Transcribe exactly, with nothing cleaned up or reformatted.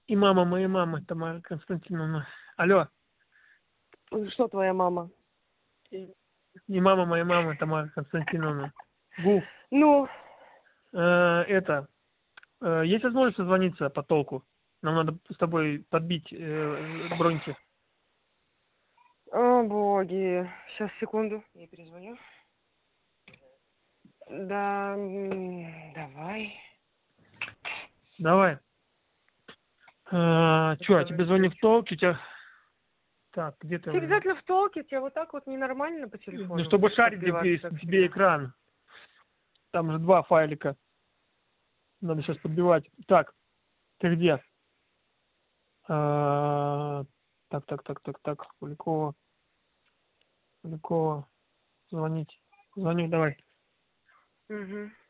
И мама моей мамы, Тамара Константиновна. Алло. Что твоя мама? И, и мама моей мамы, Тамара Константиновна. Гу. Ну? Э, это, э, есть возможность созвониться по толку? Нам надо с тобой подбить э, броньки. О, боги. Сейчас, секунду. Я перезвоню. Да, давай. Давай. А, что, я тебе звоню в толк, у тебя... Так, где ты? Ты обязательно в толке, тебе вот так вот ненормально по телефону. Ну, чтобы шарить тебе, тебе экран. Там же два файлика. Надо сейчас подбивать. Так, ты где? А, так, так, так, так, так. Куликова. Куликова. Звонить. Звоню, давай. Угу.